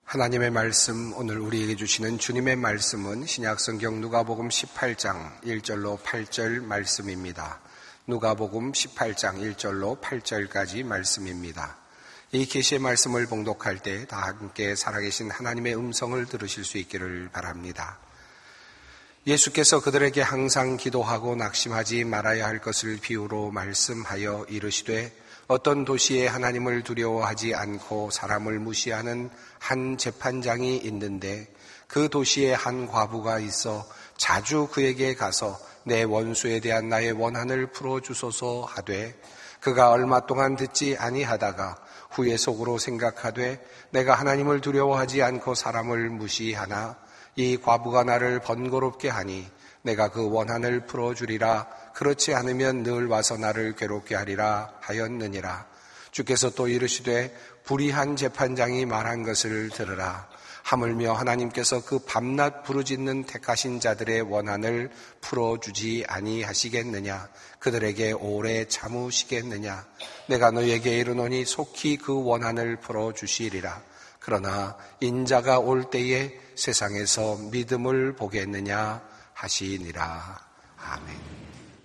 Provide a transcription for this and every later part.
하나님의 말씀, 오늘 우리에게 주시는 주님의 말씀은 신약성경 누가복음 18장 1절로 8절 말씀입니다. 누가복음 18장 1절로 8절까지 말씀입니다. 이 계시의 말씀을 봉독할 때 다 함께 살아계신 하나님의 음성을 들으실 수 있기를 바랍니다. 예수께서 그들에게 항상 기도하고 낙심하지 말아야 할 것을 비유로 말씀하여 이르시되 어떤 도시에 하나님을 두려워하지 않고 사람을 무시하는 한 재판장이 있는데 그 도시에 한 과부가 있어 자주 그에게 가서 내 원수에 대한 나의 원한을 풀어주소서 하되 그가 얼마 동안 듣지 아니하다가 후에 속으로 생각하되 내가 하나님을 두려워하지 않고 사람을 무시하나 이 과부가 나를 번거롭게 하니 내가 그 원한을 풀어주리라. 그렇지 않으면 늘 와서 나를 괴롭게 하리라 하였느니라. 주께서 또 이르시되 불의한 재판장이 말한 것을 들으라. 하물며 하나님께서 그 밤낮 부르짖는 택하신 자들의 원한을 풀어주지 아니하시겠느냐. 그들에게 오래 참으시겠느냐. 내가 너희에게 이르노니 속히 그 원한을 풀어주시리라. 그러나 인자가 올 때에 세상에서 믿음을 보겠느냐 하시니라. 아멘.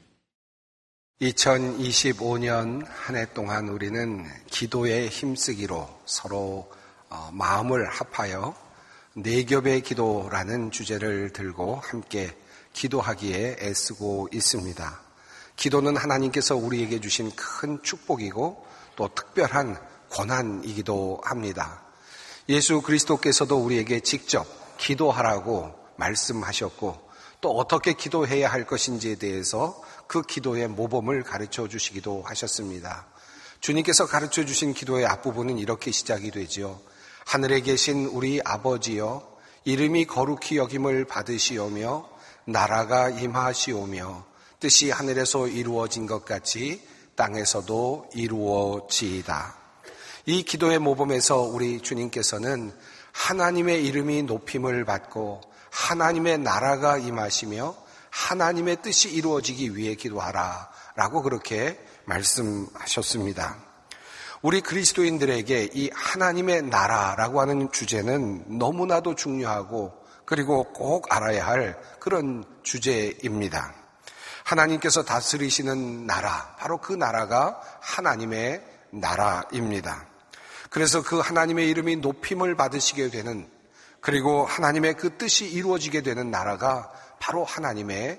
2025년 한 해 동안 우리는 기도에 힘쓰기로 서로 마음을 합하여 내겹의 기도라는 주제를 들고 함께 기도하기에 애쓰고 있습니다. 기도는 하나님께서 우리에게 주신 큰 축복이고 또 특별한 고난이기도 합니다. 예수 그리스도께서도 우리에게 직접 기도하라고 말씀하셨고 또 어떻게 기도해야 할 것인지에 대해서 그 기도의 모범을 가르쳐 주시기도 하셨습니다. 주님께서 가르쳐 주신 기도의 앞부분은 이렇게 시작이 되지요. 하늘에 계신 우리 아버지여 이름이 거룩히 여김을 받으시오며 나라가 임하시오며 뜻이 하늘에서 이루어진 것 같이 땅에서도 이루어지이다. 이 기도의 모범에서 우리 주님께서는 하나님의 이름이 높임을 받고 하나님의 나라가 임하시며 하나님의 뜻이 이루어지기 위해 기도하라 라고 그렇게 말씀하셨습니다. 우리 그리스도인들에게 이 하나님의 나라라고 하는 주제는 너무나도 중요하고 그리고 꼭 알아야 할 그런 주제입니다. 하나님께서 다스리시는 나라, 바로 그 나라가 하나님의 나라입니다. 그래서 그 하나님의 이름이 높임을 받으시게 되는, 그리고 하나님의 그 뜻이 이루어지게 되는 나라가 바로 하나님의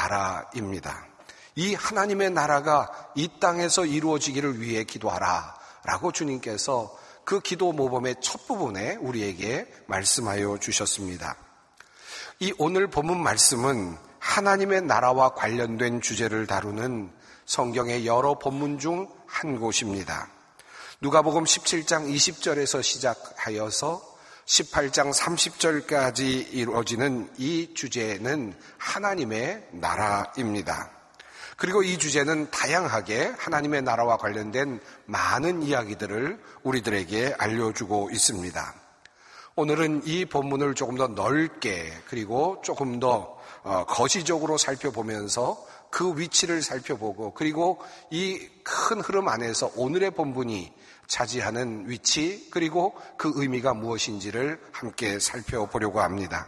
나라입니다. 이 하나님의 나라가 이 땅에서 이루어지기를 위해 기도하라 라고 주님께서 그 기도 모범의 첫 부분에 우리에게 말씀하여 주셨습니다. 이 오늘 본문 말씀은 하나님의 나라와 관련된 주제를 다루는 성경의 여러 본문 중 한 곳입니다. 누가복음 17장 20절에서 시작하여서 18장 30절까지 이루어지는 이 주제는 하나님의 나라입니다. 그리고 이 주제는 다양하게 하나님의 나라와 관련된 많은 이야기들을 우리들에게 알려주고 있습니다. 오늘은 이 본문을 조금 더 넓게 그리고 조금 더 거시적으로 살펴보면서 그 위치를 살펴보고 그리고 이 큰 흐름 안에서 오늘의 본문이 차지하는 위치 그리고 그 의미가 무엇인지를 함께 살펴보려고 합니다.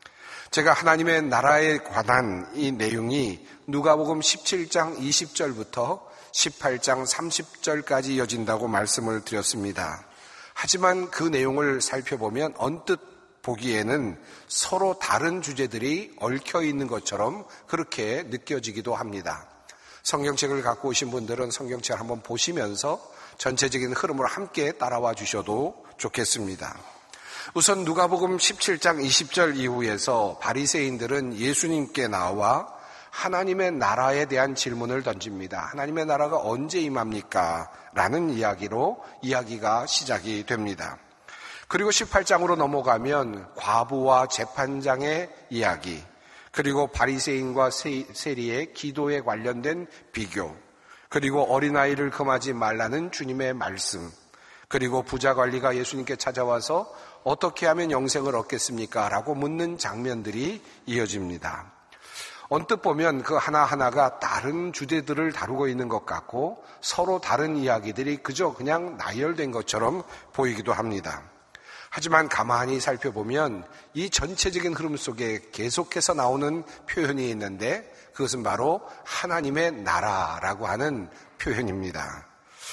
제가 하나님의 나라에 관한 이 내용이 누가복음 17장 20절부터 18장 30절까지 이어진다고 말씀을 드렸습니다. 하지만 그 내용을 살펴보면 언뜻 보기에는 서로 다른 주제들이 얽혀 있는 것처럼 그렇게 느껴지기도 합니다. 성경책을 갖고 오신 분들은 성경책을 한번 보시면서 전체적인 흐름을 함께 따라와 주셔도 좋겠습니다. 우선 누가복음 17장 20절 이후에서 바리새인들은 예수님께 나와 하나님의 나라에 대한 질문을 던집니다. 하나님의 나라가 언제 임합니까? 라는 이야기로 이야기가 시작이 됩니다. 그리고 18장으로 넘어가면 과부와 재판장의 이야기, 그리고 바리새인과 세리의 기도에 관련된 비교, 그리고 어린아이를 금하지 말라는 주님의 말씀, 그리고 부자관리가 예수님께 찾아와서 어떻게 하면 영생을 얻겠습니까? 라고 묻는 장면들이 이어집니다. 언뜻 보면 그 하나하나가 다른 주제들을 다루고 있는 것 같고 서로 다른 이야기들이 그냥 나열된 것처럼 보이기도 합니다. 하지만 가만히 살펴보면 이 전체적인 흐름 속에 계속해서 나오는 표현이 있는데 그것은 바로 하나님의 나라라고 하는 표현입니다.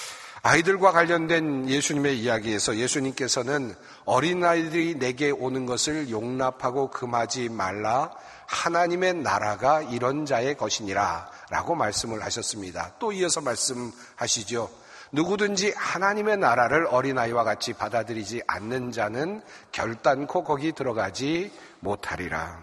아이들과 관련된 예수님의 이야기에서 예수님께서는 어린아이들이 내게 오는 것을 용납하고 금하지 말라, 하나님의 나라가 이런 자의 것이니라 라고 말씀을 하셨습니다. 또 이어서 말씀하시죠. 누구든지 하나님의 나라를 어린아이와 같이 받아들이지 않는 자는 결단코 거기 들어가지 못하리라.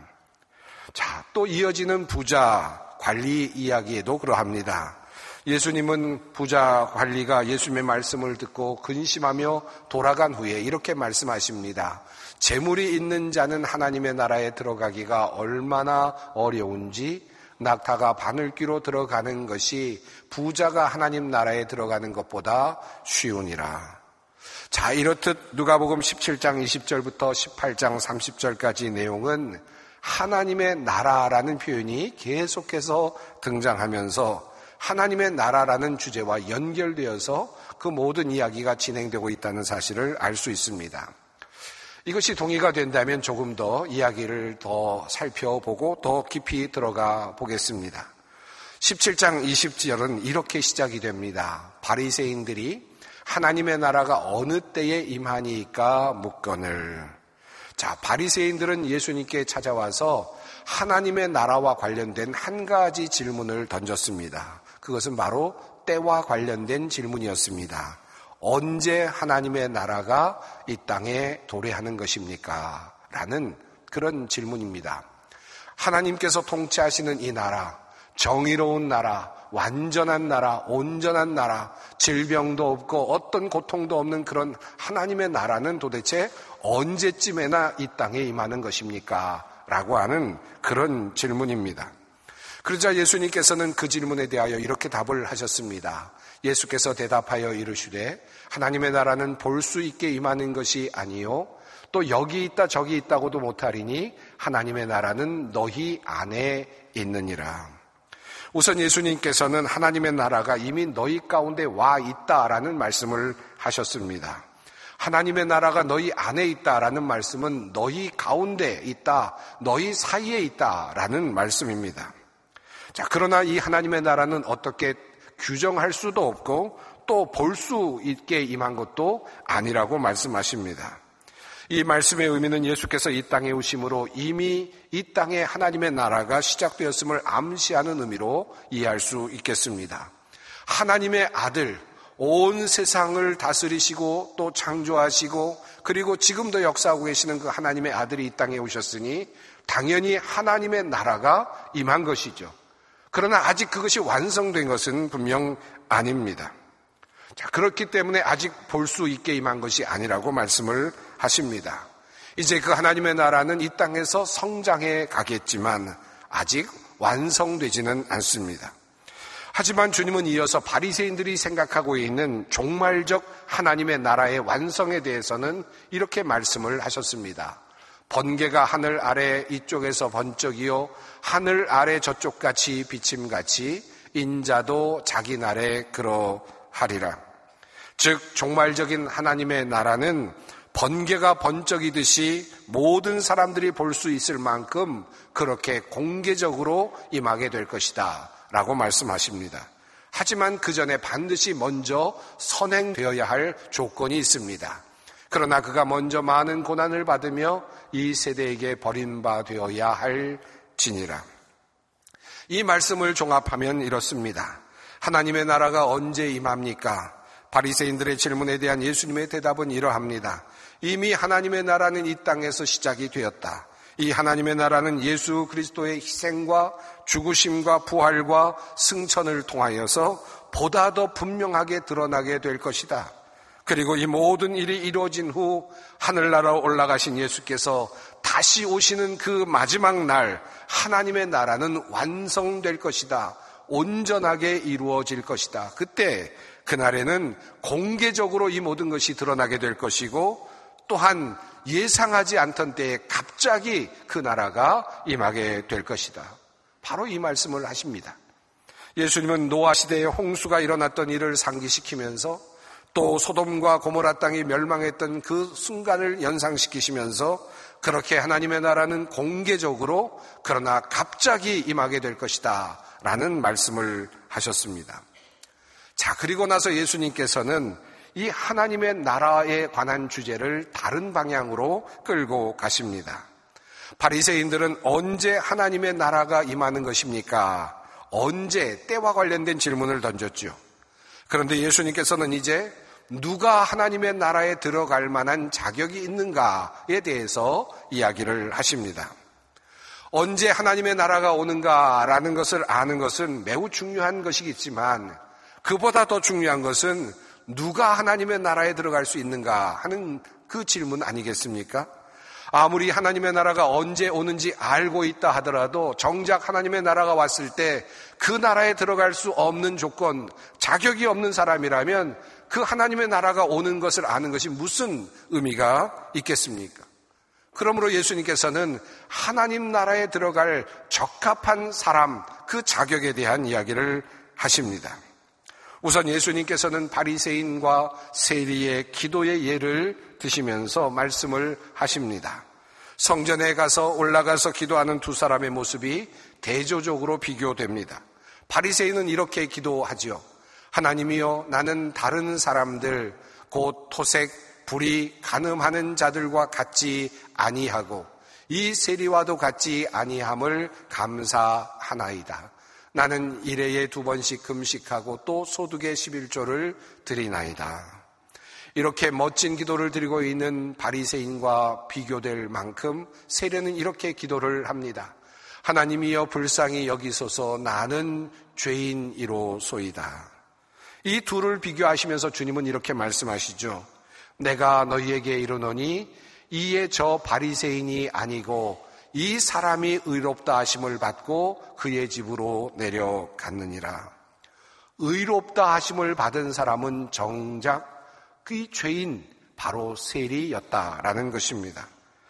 자, 또 이어지는 부자 관리 이야기에도 그러합니다. 예수님은 부자 관리가 예수님의 말씀을 듣고 근심하며 돌아간 후에 이렇게 말씀하십니다. 재물이 있는 자는 하나님의 나라에 들어가기가 얼마나 어려운지 낙타가 바늘귀로 들어가는 것이 부자가 하나님 나라에 들어가는 것보다 쉬우니라. 자, 이렇듯 누가복음 17장 20절부터 18장 30절까지 내용은 하나님의 나라라는 표현이 계속해서 등장하면서 하나님의 나라라는 주제와 연결되어서 그 모든 이야기가 진행되고 있다는 사실을 알 수 있습니다. 이것이 동의가 된다면 조금 더 이야기를 더 살펴보고 더 깊이 들어가 보겠습니다. 17장 20절은 이렇게 시작이 됩니다. 바리새인들이 하나님의 나라가 어느 때에 임하니까 묻거늘. 자, 바리새인들은 예수님께 찾아와서 하나님의 나라와 관련된 한 가지 질문을 던졌습니다. 그것은 바로 때와 관련된 질문이었습니다. 언제 하나님의 나라가 이 땅에 도래하는 것입니까? 라는 그런 질문입니다. 하나님께서 통치하시는 이 나라, 정의로운 나라, 완전한 나라, 온전한 나라, 질병도 없고 어떤 고통도 없는 그런 하나님의 나라는 도대체 언제쯤에나 이 땅에 임하는 것입니까? 라고 하는 그런 질문입니다. 그러자 예수님께서는 그 질문에 대하여 이렇게 답을 하셨습니다. 예수께서 대답하여 이르시되 하나님의 나라는 볼 수 있게 임하는 것이 아니요 또 여기 있다 저기 있다고도 못하리니 하나님의 나라는 너희 안에 있느니라. 우선 예수님께서는 하나님의 나라가 이미 너희 가운데 와 있다라는 말씀을 하셨습니다. 하나님의 나라가 너희 안에 있다라는 말씀은 너희 가운데 있다, 너희 사이에 있다라는 말씀입니다. 자, 그러나 이 하나님의 나라는 어떻게 규정할 수도 없고 또 볼 수 있게 임한 것도 아니라고 말씀하십니다. 이 말씀의 의미는 예수께서 이 땅에 오심으로 이미 이 땅에 하나님의 나라가 시작되었음을 암시하는 의미로 이해할 수 있겠습니다. 하나님의 아들, 온 세상을 다스리시고 또 창조하시고 그리고 지금도 역사하고 계시는 그 하나님의 아들이 이 땅에 오셨으니 당연히 하나님의 나라가 임한 것이죠. 그러나 아직 그것이 완성된 것은 분명 아닙니다. 자, 그렇기 때문에 아직 볼 수 있게 임한 것이 아니라고 말씀을 하십니다. 이제 그 하나님의 나라는 이 땅에서 성장해 가겠지만 아직 완성되지는 않습니다. 하지만 주님은 이어서 바리새인들이 생각하고 있는 종말적 하나님의 나라의 완성에 대해서는 이렇게 말씀을 하셨습니다. 번개가 하늘 아래 이쪽에서 번쩍이요 하늘 아래 저쪽같이 비침같이 인자도 자기 날에 그러하리라. 즉 종말적인 하나님의 나라는 번개가 번쩍이듯이 모든 사람들이 볼 수 있을 만큼 그렇게 공개적으로 임하게 될 것이다 라고 말씀하십니다. 하지만 그 전에 반드시 먼저 선행되어야 할 조건이 있습니다. 그러나 그가 먼저 많은 고난을 받으며 이 세대에게 버림받아야 할지니라. 이 말씀을 종합하면 이렇습니다. 하나님의 나라가 언제 임합니까? 바리새인들의 질문에 대한 예수님의 대답은 이러합니다. 이미 하나님의 나라는 이 땅에서 시작이 되었다. 이 하나님의 나라는 예수 그리스도의 희생과 죽으심과 부활과 승천을 통하여서 보다 더 분명하게 드러나게 될 것이다. 그리고 이 모든 일이 이루어진 후 하늘나라로 올라가신 예수께서 다시 오시는 그 마지막 날 하나님의 나라는 완성될 것이다. 온전하게 이루어질 것이다. 그때 그날에는 공개적으로 이 모든 것이 드러나게 될 것이고 또한 예상하지 않던 때에 갑자기 그 나라가 임하게 될 것이다. 바로 이 말씀을 하십니다. 예수님은 노아 시대에 홍수가 일어났던 일을 상기시키면서 또 소돔과 고모라 땅이 멸망했던 그 순간을 연상시키시면서 그렇게 하나님의 나라는 공개적으로 그러나 갑자기 임하게 될 것이다 라는 말씀을 하셨습니다. 자, 그리고 나서 예수님께서는 이 하나님의 나라에 관한 주제를 다른 방향으로 끌고 가십니다. 바리새인들은 언제 하나님의 나라가 임하는 것입니까? 언제? 때와 관련된 질문을 던졌죠. 그런데 예수님께서는 이제 누가 하나님의 나라에 들어갈 만한 자격이 있는가에 대해서 이야기를 하십니다. 언제 하나님의 나라가 오는가라는 것을 아는 것은 매우 중요한 것이겠지만 그보다 더 중요한 것은 누가 하나님의 나라에 들어갈 수 있는가 하는 그 질문 아니겠습니까? 아무리 하나님의 나라가 언제 오는지 알고 있다 하더라도 정작 하나님의 나라가 왔을 때 그 나라에 들어갈 수 없는 조건, 자격이 없는 사람이라면 그 하나님의 나라가 오는 것을 아는 것이 무슨 의미가 있겠습니까? 그러므로 예수님께서는 하나님 나라에 들어갈 적합한 사람, 그 자격에 대한 이야기를 하십니다. 우선 예수님께서는 바리새인과 세리의 기도의 예를 드시면서 말씀을 하십니다. 성전에 가서 올라가서 기도하는 두 사람의 모습이 대조적으로 비교됩니다. 바리새인은 이렇게 기도하지요. 하나님이여, 나는 다른 사람들 곧 토색, 불의, 간음하는 자들과 같지 아니하고 이 세리와도 같지 아니함을 감사하나이다. 나는 일회에 2번씩 금식하고 또 소득의 11조를 드리나이다. 이렇게 멋진 기도를 드리고 있는 바리새인과 비교될 만큼 세례는 이렇게 기도를 합니다. 하나님이여 불쌍히 여기소서, 나는 죄인이로소이다. 이 둘을 비교하시면서 주님은 이렇게 말씀하시죠. 내가 너희에게 이르노니 이에 저 바리새인이 아니고 이 사람이 의롭다 하심을 받고 그의 집으로 내려갔느니라. 의롭다 하심을 받은 사람은 정작 그 죄인 바로 세리였다라는 것입니다.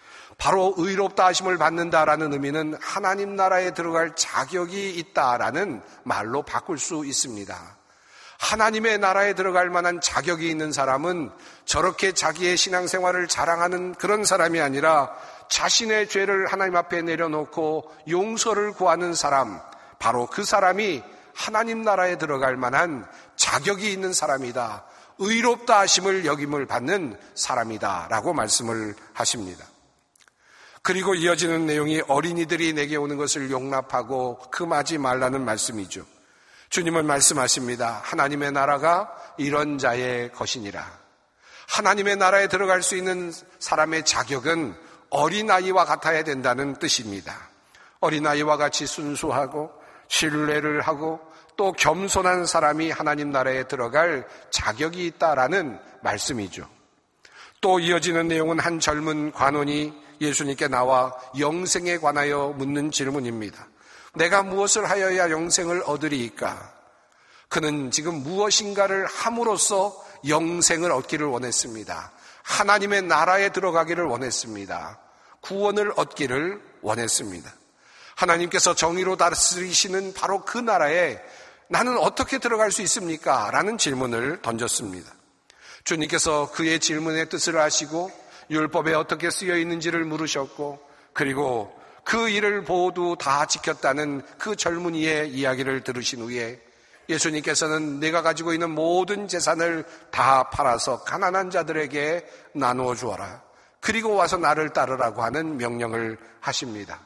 바로 의롭다 하심을 받는다라는 의미는 하나님 나라에 들어갈 자격이 있다라는 말로 바꿀 수 있습니다. 하나님의 나라에 들어갈 만한 자격이 있는 사람은 저렇게 자기의 신앙생활을 자랑하는 그런 사람이 아니라 자신의 죄를 하나님 앞에 내려놓고 용서를 구하는 사람, 바로 그 사람이 하나님 나라에 들어갈 만한 자격이 있는 사람이다. 의롭다 하심을 여김을 받는 사람이다 라고 말씀을 하십니다. 그리고 이어지는 내용이 어린이들이 내게 오는 것을 용납하고 금하지 말라는 말씀이죠. 주님은 말씀하십니다. 하나님의 나라가 이런 자의 것이니라. 하나님의 나라에 들어갈 수 있는 사람의 자격은 어린아이와 같아야 된다는 뜻입니다. 어린아이와 같이 순수하고 신뢰를 하고 또 겸손한 사람이 하나님 나라에 들어갈 자격이 있다라는 말씀이죠. 또 이어지는 내용은 한 젊은 관원이 예수님께 나와 영생에 관하여 묻는 질문입니다. 내가 무엇을 하여야 영생을 얻으리이까? 그는 지금 무엇인가를 함으로써 영생을 얻기를 원했습니다. 하나님의 나라에 들어가기를 원했습니다. 구원을 얻기를 원했습니다. 하나님께서 정의로 다스리시는 바로 그 나라에 나는 어떻게 들어갈 수 있습니까? 라는 질문을 던졌습니다. 주님께서 그의 질문의 뜻을 아시고 율법에 어떻게 쓰여 있는지를 물으셨고 그리고 그 일을 모두 다 지켰다는 그 젊은이의 이야기를 들으신 후에 예수님께서는 내가 가지고 있는 모든 재산을 다 팔아서 가난한 자들에게 나누어 주어라. 그리고 와서 나를 따르라고 하는 명령을 하십니다.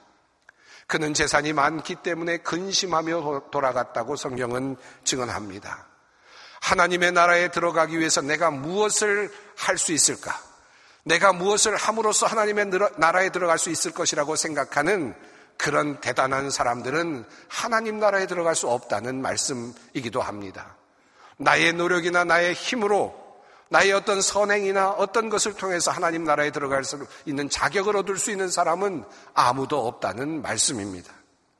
그는 재산이 많기 때문에 근심하며 돌아갔다고 성경은 증언합니다. 하나님의 나라에 들어가기 위해서 내가 무엇을 할 수 있을까? 내가 무엇을 함으로써 하나님의 나라에 들어갈 수 있을 것이라고 생각하는 그런 대단한 사람들은 하나님 나라에 들어갈 수 없다는 말씀이기도 합니다. 나의 노력이나 나의 힘으로 나의 어떤 선행이나 어떤 것을 통해서 하나님 나라에 들어갈 수 있는 자격을 얻을 수 있는 사람은 아무도 없다는 말씀입니다.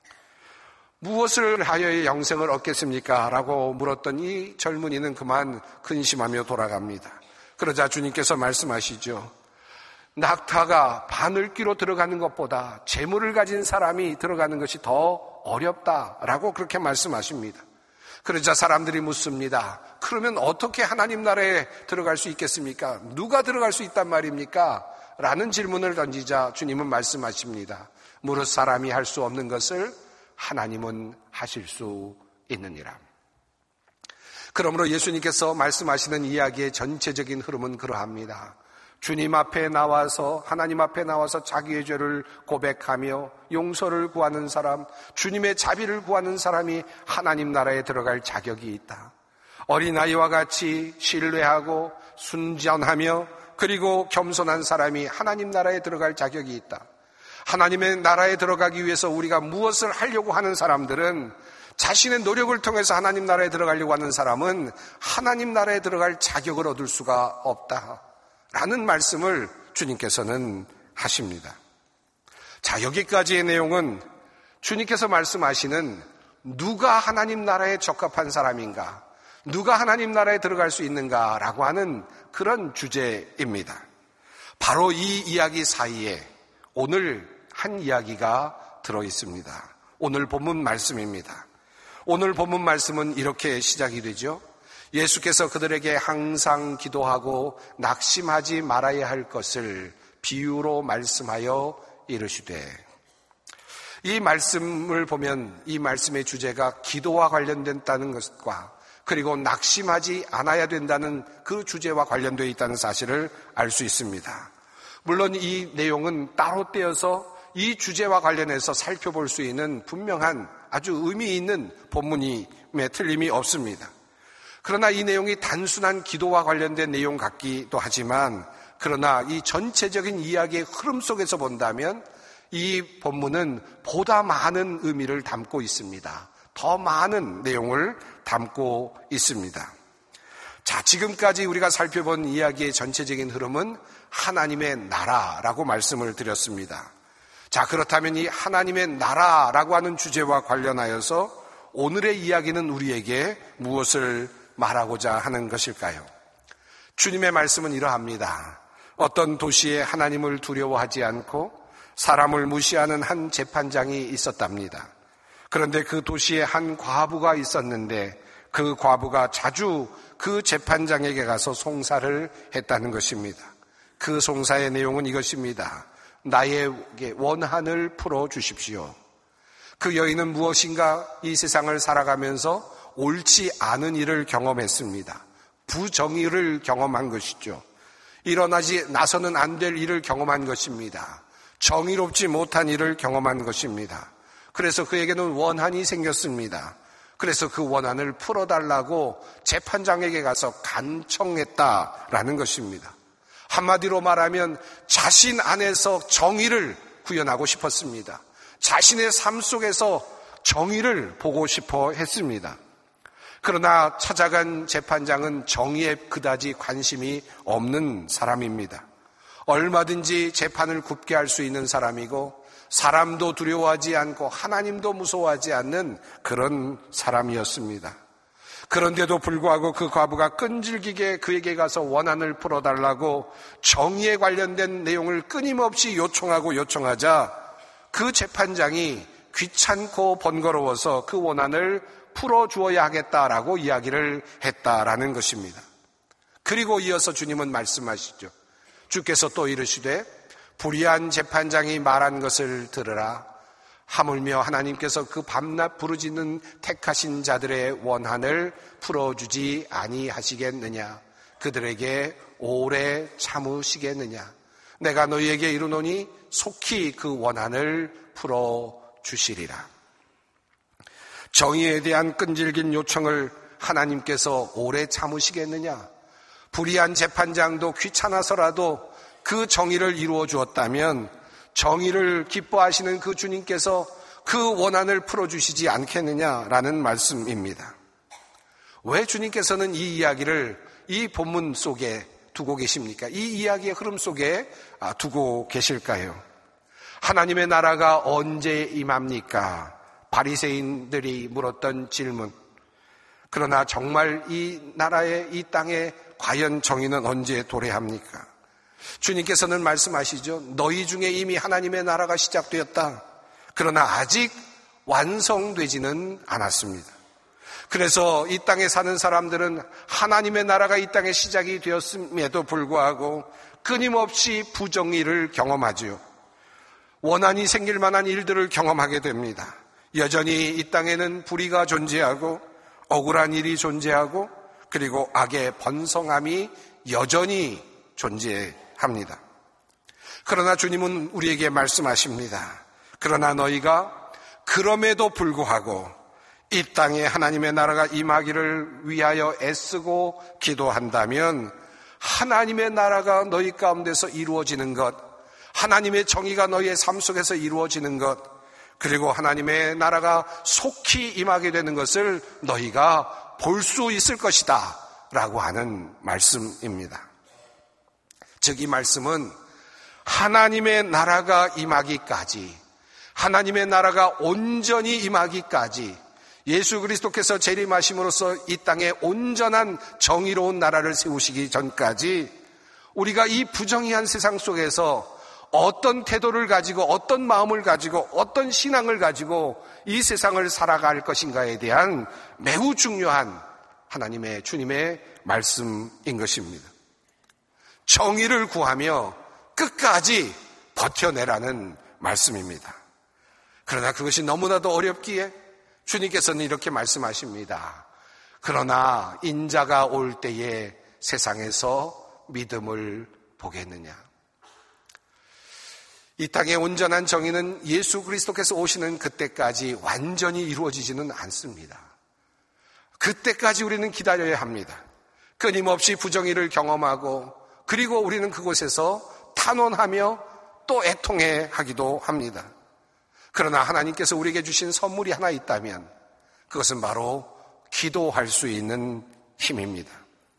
무엇을 하여야 영생을 얻겠습니까? 라고 물었던 이 젊은이는 그만 근심하며 돌아갑니다. 그러자 주님께서 말씀하시죠. 낙타가 바늘귀로 들어가는 것보다 재물을 가진 사람이 들어가는 것이 더 어렵다라고 그렇게 말씀하십니다. 그러자 사람들이 묻습니다. 그러면 어떻게 하나님 나라에 들어갈 수 있겠습니까? 누가 들어갈 수 있단 말입니까? 라는 질문을 던지자 주님은 말씀하십니다. 무릇 사람이 할 수 없는 것을 하나님은 하실 수 있느니라. 그러므로 예수님께서 말씀하시는 이야기의 전체적인 흐름은 그러합니다. 주님 앞에 나와서, 하나님 앞에 나와서 자기의 죄를 고백하며 용서를 구하는 사람, 주님의 자비를 구하는 사람이 하나님 나라에 들어갈 자격이 있다. 어린아이와 같이 신뢰하고 순전하며 그리고 겸손한 사람이 하나님 나라에 들어갈 자격이 있다. 하나님의 나라에 들어가기 위해서 우리가 무엇을 하려고 하는 사람들은, 자신의 노력을 통해서 하나님 나라에 들어가려고 하는 사람은 하나님 나라에 들어갈 자격을 얻을 수가 없다 라는 말씀을 주님께서는 하십니다. 자, 여기까지의 내용은 주님께서 말씀하시는 누가 하나님 나라에 적합한 사람인가, 누가 하나님 나라에 들어갈 수 있는가라고 하는 그런 주제입니다. 바로 이 이야기 사이에 오늘 한 이야기가 들어있습니다. 오늘 본문 말씀입니다. 오늘 본문 말씀은 이렇게 시작이 되죠. 예수께서 그들에게 항상 기도하고 낙심하지 말아야 할 것을 비유로 말씀하여 이르시되, 이 말씀을 보면 이 말씀의 주제가 기도와 관련된다는 것과 그리고 낙심하지 않아야 된다는 그 주제와 관련되어 있다는 사실을 알 수 있습니다. 물론 이 내용은 따로 떼어서 이 주제와 관련해서 살펴볼 수 있는 분명한 아주 의미 있는 본문임에 틀림이 없습니다. 그러나 이 내용이 단순한 기도와 관련된 내용 같기도 하지만, 그러나 이 전체적인 이야기의 흐름 속에서 본다면 이 본문은 보다 많은 의미를 담고 있습니다. 더 많은 내용을 담고 있습니다. 자, 지금까지 우리가 살펴본 이야기의 전체적인 흐름은 하나님의 나라라고 말씀을 드렸습니다. 자, 그렇다면 이 하나님의 나라라고 하는 주제와 관련하여서 오늘의 이야기는 우리에게 무엇을 말하고자 하는 것일까요? 주님의 말씀은 이러합니다. 어떤 도시에 하나님을 두려워하지 않고 사람을 무시하는 한 재판장이 있었답니다. 그런데 그 도시에 한 과부가 있었는데 그 과부가 자주 그 재판장에게 가서 송사를 했다는 것입니다. 그 송사의 내용은 이것입니다. 나에게 원한을 풀어주십시오. 그 여인은 무엇인가 이 세상을 살아가면서 옳지 않은 일을 경험했습니다. 부정의를 경험한 것이죠. 일어나지 나서는 안 될 일을 경험한 것입니다. 정의롭지 못한 일을 경험한 것입니다. 그래서 그에게는 원한이 생겼습니다. 그래서 그 원한을 풀어달라고 재판장에게 가서 간청했다라는 것입니다. 한마디로 말하면 자신 안에서 정의를 구현하고 싶었습니다. 자신의 삶 속에서 정의를 보고 싶어 했습니다. 그러나 찾아간 재판장은 정의에 그다지 관심이 없는 사람입니다. 얼마든지 재판을 굽게 할 수 있는 사람이고 사람도 두려워하지 않고 하나님도 무서워하지 않는 그런 사람이었습니다. 그런데도 불구하고 그 과부가 끈질기게 그에게 가서 원한을 풀어달라고 정의에 관련된 내용을 끊임없이 요청하자 그 재판장이 귀찮고 번거로워서 그 원한을 풀어주어야 하겠다라고 이야기를 했다라는 것입니다. 그리고 이어서 주님은 말씀하시죠. 주께서 또 이르시되 불의한 재판장이 말한 것을 들으라. 하물며 하나님께서 그 밤낮 부르짖는 택하신 자들의 원한을 풀어주지 아니하시겠느냐. 그들에게 오래 참으시겠느냐. 내가 너희에게 이르노니 속히 그 원한을 풀어주시리라. 정의에 대한 끈질긴 요청을 하나님께서 오래 참으시겠느냐. 불의한 재판장도 귀찮아서라도 그 정의를 이루어 주었다면 정의를 기뻐하시는 그 주님께서 그 원한을 풀어주시지 않겠느냐라는 말씀입니다. 왜 주님께서는 이 이야기를 이 본문 속에 두고 계십니까? 이 이야기의 흐름 속에 두고 계실까요? 하나님의 나라가 언제 임합니까? 바리새인들이 물었던 질문. 그러나 정말 이 나라의 이 땅에 과연 정의는 언제 도래합니까? 주님께서는 말씀하시죠. 너희 중에 이미 하나님의 나라가 시작되었다. 그러나 아직 완성되지는 않았습니다. 그래서 이 땅에 사는 사람들은 하나님의 나라가 이 땅에 시작이 되었음에도 불구하고 끊임없이 부정의를 경험하지요. 원한이 생길 만한 일들을 경험하게 됩니다. 여전히 이 땅에는 불의가 존재하고 억울한 일이 존재하고 그리고 악의 번성함이 여전히 존재합니다. 그러나 주님은 우리에게 말씀하십니다. 그러나 너희가 그럼에도 불구하고 이 땅에 하나님의 나라가 임하기를 위하여 애쓰고 기도한다면 하나님의 나라가 너희 가운데서 이루어지는 것, 하나님의 정의가 너희의 삶 속에서 이루어지는 것, 그리고 하나님의 나라가 속히 임하게 되는 것을 너희가 볼 수 있을 것이다 라고 하는 말씀입니다. 즉 이 말씀은 하나님의 나라가 임하기까지, 하나님의 나라가 온전히 임하기까지 예수 그리스도께서 재림하심으로써 이 땅에 온전한 정의로운 나라를 세우시기 전까지 우리가 이 부정의한 세상 속에서 어떤 태도를 가지고 어떤 마음을 가지고 어떤 신앙을 가지고 이 세상을 살아갈 것인가에 대한 매우 중요한 하나님의 주님의 말씀인 것입니다. 정의를 구하며 끝까지 버텨내라는 말씀입니다. 그러나 그것이 너무나도 어렵기에 주님께서는 이렇게 말씀하십니다. 그러나 인자가 올 때에 세상에서 믿음을 보겠느냐. 이 땅의 온전한 정의는 예수 그리스도께서 오시는 그때까지 완전히 이루어지지는 않습니다. 그때까지 우리는 기다려야 합니다. 끊임없이 부정의를 경험하고 그리고 우리는 그곳에서 탄원하며 또 애통해 하기도 합니다. 그러나 하나님께서 우리에게 주신 선물이 하나 있다면 그것은 바로 기도할 수 있는 힘입니다.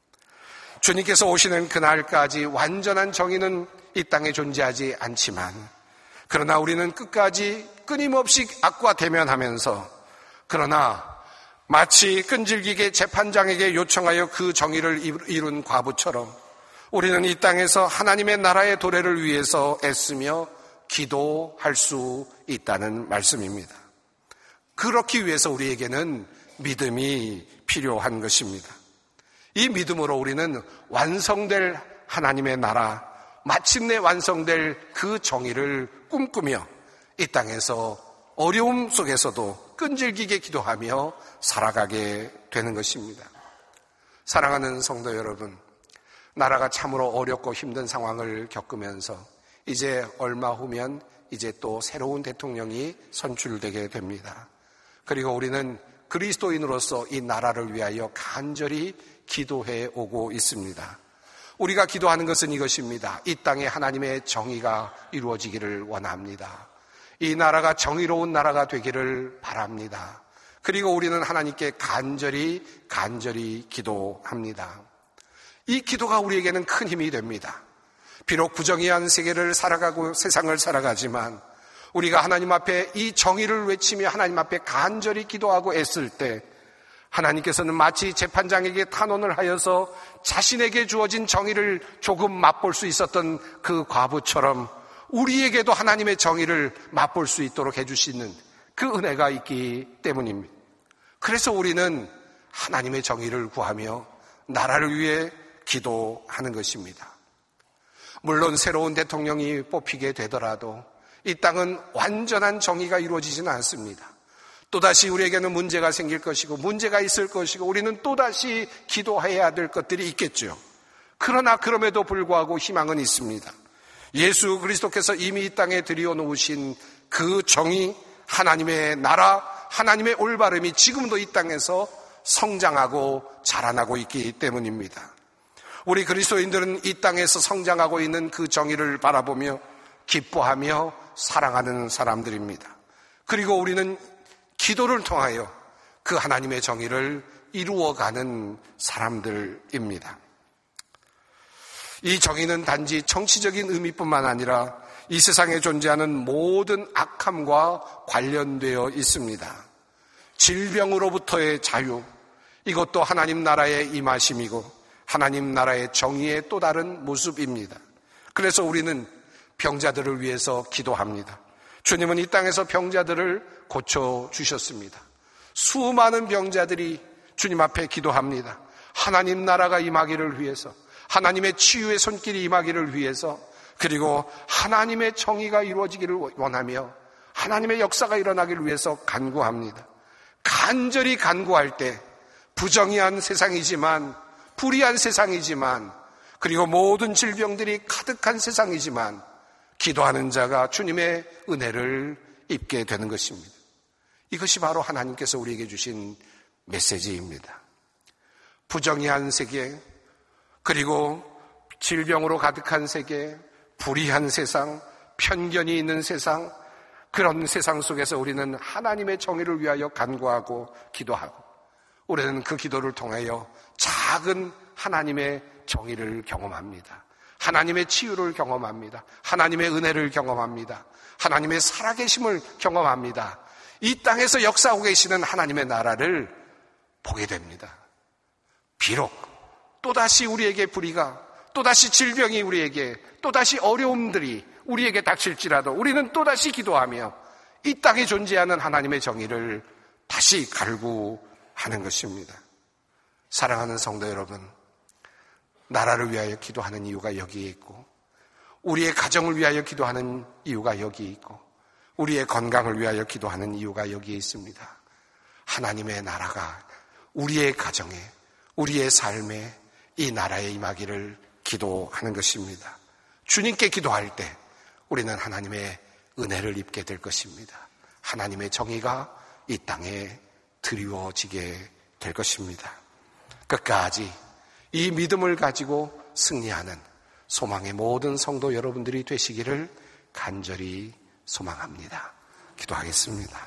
주님께서 오시는 그날까지 완전한 정의는 이 땅에 존재하지 않지만 그러나 우리는 끝까지 끊임없이 악과 대면하면서 그러나 마치 끈질기게 재판장에게 요청하여 그 정의를 이룬 과부처럼 우리는 이 땅에서 하나님의 나라의 도래를 위해서 애쓰며 기도할 수 있다는 말씀입니다. 그렇기 위해서 우리에게는 믿음이 필요한 것입니다. 이 믿음으로 우리는 완성될 하나님의 나라, 마침내 완성될 그 정의를 꿈꾸며 이 땅에서 어려움 속에서도 끈질기게 기도하며 살아가게 되는 것입니다. 사랑하는 성도 여러분, 나라가 참으로 어렵고 힘든 상황을 겪으면서 이제 얼마 후면 이제 또 새로운 대통령이 선출되게 됩니다. 그리고 우리는 그리스도인으로서 이 나라를 위하여 간절히 기도해 오고 있습니다. 우리가 기도하는 것은 이것입니다. 이 땅에 하나님의 정의가 이루어지기를 원합니다. 이 나라가 정의로운 나라가 되기를 바랍니다. 그리고 우리는 하나님께 간절히 기도합니다. 이 기도가 우리에게는 큰 힘이 됩니다. 비록 부정의한 세계를 살아가고 세상을 살아가지만 우리가 하나님 앞에 이 정의를 외치며 하나님 앞에 간절히 기도하고 애쓸 때 하나님께서는 마치 재판장에게 탄원을 하여서 자신에게 주어진 정의를 조금 맛볼 수 있었던 그 과부처럼 우리에게도 하나님의 정의를 맛볼 수 있도록 해주시는 그 은혜가 있기 때문입니다. 그래서 우리는 하나님의 정의를 구하며 나라를 위해 기도하는 것입니다. 물론 새로운 대통령이 뽑히게 되더라도 이 땅은 완전한 정의가 이루어지지는 않습니다. 또다시 우리에게는 문제가 생길 것이고 문제가 있을 것이고 우리는 또다시 기도해야 될 것들이 있겠죠. 그러나 그럼에도 불구하고 희망은 있습니다. 예수 그리스도께서 이미 이 땅에 들여놓으신 그 정의, 하나님의 나라, 하나님의 올바름이 지금도 이 땅에서 성장하고 자라나고 있기 때문입니다. 우리 그리스도인들은 이 땅에서 성장하고 있는 그 정의를 바라보며 기뻐하며 사랑하는 사람들입니다. 그리고 우리는 기도를 통하여 그 하나님의 정의를 이루어가는 사람들입니다. 이 정의는 단지 정치적인 의미뿐만 아니라 이 세상에 존재하는 모든 악함과 관련되어 있습니다. 질병으로부터의 자유, 이것도 하나님 나라의 임하심이고 하나님 나라의 정의의 또 다른 모습입니다. 그래서 우리는 병자들을 위해서 기도합니다. 주님은 이 땅에서 병자들을 고쳐주셨습니다. 수많은 병자들이 주님 앞에 기도합니다. 하나님 나라가 임하기를 위해서, 하나님의 치유의 손길이 임하기를 위해서, 그리고 하나님의 정의가 이루어지기를 원하며 하나님의 역사가 일어나기를 위해서 간구합니다. 간절히 간구할 때 부정의한 세상이지만, 불의한 세상이지만, 그리고 모든 질병들이 가득한 세상이지만 기도하는 자가 주님의 은혜를 입게 되는 것입니다. 이것이 바로 하나님께서 우리에게 주신 메시지입니다. 부정의한 세계, 그리고 질병으로 가득한 세계, 불의한 세상, 편견이 있는 세상, 그런 세상 속에서 우리는 하나님의 정의를 위하여 간구하고 기도하고, 우리는 그 기도를 통하여 작은 하나님의 정의를 경험합니다. 하나님의 치유를 경험합니다. 하나님의 은혜를 경험합니다. 하나님의 살아계심을 경험합니다. 이 땅에서 역사하고 계시는 하나님의 나라를 보게 됩니다. 비록 또다시 우리에게 불의가, 또다시 질병이 우리에게, 또다시 어려움들이 우리에게 닥칠지라도 우리는 또다시 기도하며 이 땅에 존재하는 하나님의 정의를 다시 갈구하는 것입니다. 사랑하는 성도 여러분, 나라를 위하여 기도하는 이유가 여기에 있고, 우리의 가정을 위하여 기도하는 이유가 여기에 있고, 우리의 건강을 위하여 기도하는 이유가 여기에 있습니다. 하나님의 나라가 우리의 가정에, 우리의 삶에 이 나라에 임하기를 기도하는 것입니다. 주님께 기도할 때 우리는 하나님의 은혜를 입게 될 것입니다. 하나님의 정의가 이 땅에 드리워지게 될 것입니다. 끝까지 이 믿음을 가지고 승리하는 소망의 모든 성도 여러분들이 되시기를 간절히 소망합니다. 기도하겠습니다.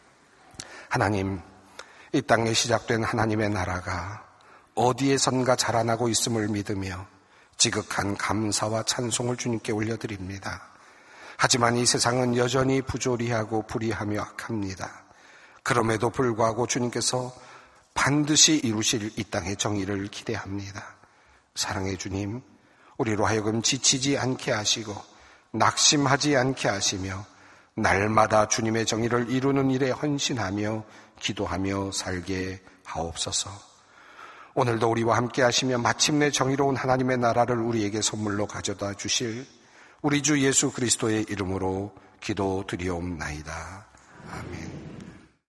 하나님, 이 땅에 시작된 하나님의 나라가 어디에선가 자라나고 있음을 믿으며 지극한 감사와 찬송을 주님께 올려드립니다. 하지만 이 세상은 여전히 부조리하고 불의하며 악합니다. 그럼에도 불구하고 주님께서 반드시 이루실 이 땅의 정의를 기대합니다. 사랑의 주님, 우리로 하여금 지치지 않게 하시고 낙심하지 않게 하시며 날마다 주님의 정의를 이루는 일에 헌신하며 기도하며 살게 하옵소서. 오늘도 우리와 함께 하시며 마침내 정의로운 하나님의 나라를 우리에게 선물로 가져다 주실 우리 주 예수 그리스도의 이름으로 기도드리옵나이다. 아멘.